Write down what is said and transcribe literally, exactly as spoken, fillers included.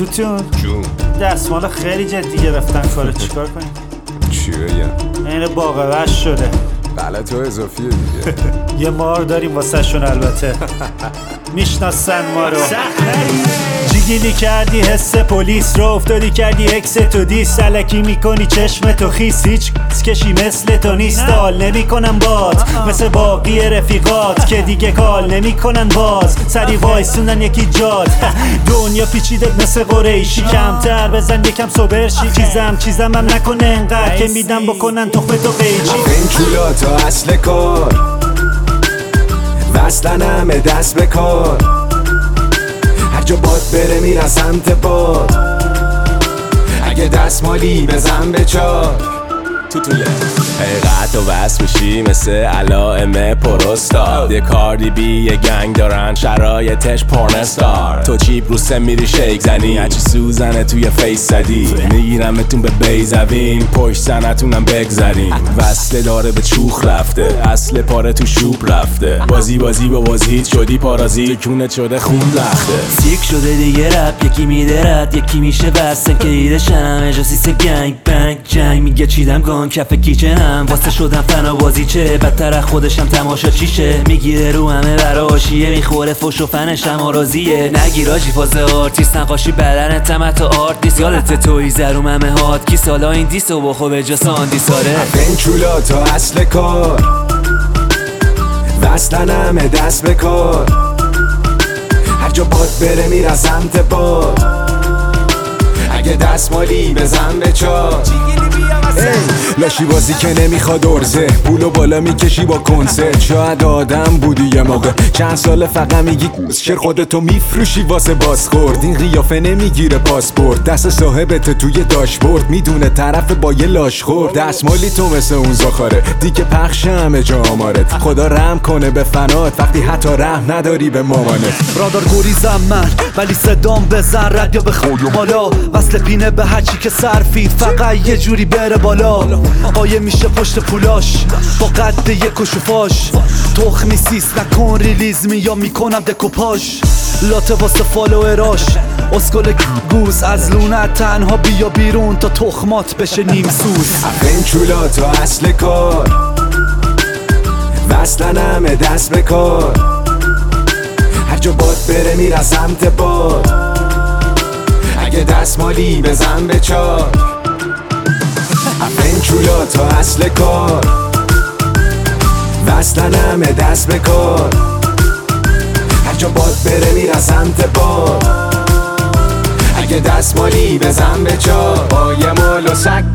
ستون جون دستمال خیلی جدی گرفتن کارو چیکار کنیم؟ چی بگم؟ این باقی وش شده. غلط ها اضافیه دیگه. یه مار داریم واسه شون البته میشناسن ما رو. جیگیلی کردی حس پلیس رو، افتادی کردی اکس تو دیس، سلکی میکنی چشم تو خیس، هیچ کشی مثل تو نیست. حال نمیکنن باد مثل باقی رفیقات که دیگه کال نمیکنن باز، سری وایسونن یکی جاد. دنیا پیچیدت مثل قریشی، کمتر بزن یکم صبرشی، چیزم چیزم هم نکنه انقدر که میدم بکنن تخمه تو قیچی. این چولا تا اصل کار وصلن همه دست به کار، هر جا باد بره میرن سمت باد، اگه دستمالی بزن به چار تو توله حقیقت و وصل میشی مثل علائم پروستاد. یه کاردی بی یه گنگ دارن شرایطش پورنستار، تو چیپ رو سم میری شیک زنی، هرچی سوزنه توی فیس زدی، میگیرمتون به بیزوین پشت زنتونم بگذریم. وصله داره به چوخ رفته، اصل پاره تو شوب رفته، بازی بازی با بازیت شدی پارازی، کونت شده خون لخته. سیک شده دیگه رپ، یکی میده رد یکی میشه بستم که ایدشم اجاسیس گنگ بنگ جنگ، میگه چیدم گان کف کیچنم واسه شدم فنا بازی چه بدتر از خودشم تماشا چیشه، میگیره رو همه براشیه، میخوره فش و فنشم آرازیه، نگیر آجی فاز آرتیست نقاشی بدن تمت آرتیست، یادت توی زروم همه هات کی سالا این دیسو بخو به جا ساندی ساره. این چولا تا اصل کار وصلن همه دست به کار، هر جا باد بره میرن سمت باد، اگه دستمالی بزن به چار. لاشی بازی که نمیخواد ارزه، پولو بالا میکشی با کنسرت، شاید آدم بودی یه موقع چند سال فقط میگی چر خودتو میفروشی واسه بازخورد، این قیافه نمیگیره پاسپورت، دست صاحبت توی داشبورد، میدونه طرف با یه لاش خورد، دستمالی تو مثل اون زاخاره دیگه پخش همه جا آمارت، خدا رحم کنه به فنات وقتی حتی رحم نداری به مامانت. رادار گریزم من ولی صدام بزن رد یا بخوام بالا، وصل پینه به هرچی که سرفید فقط یه جوری بره بالا، آیه میشه پشت پولاش با قد یک و شفاش، تخمی سیس نکن ریلیز میا میکنم دکوپاژ، لاته واسه فالوئراش اسکل گوز از لونت تنها بیا بیرون تا تخمات بشه نیم سوز. این چولا تا اصل کار وصلن همه دست به کار، هر جا باد بره میرن سمت باد، اگه دستمالی بزن به چار. این چولا تا اصل کار وصلن همه دست به کار، هر جا باد بره میرن سمت باد، اگه دستمالی بزن به چار. با یه مال و سگ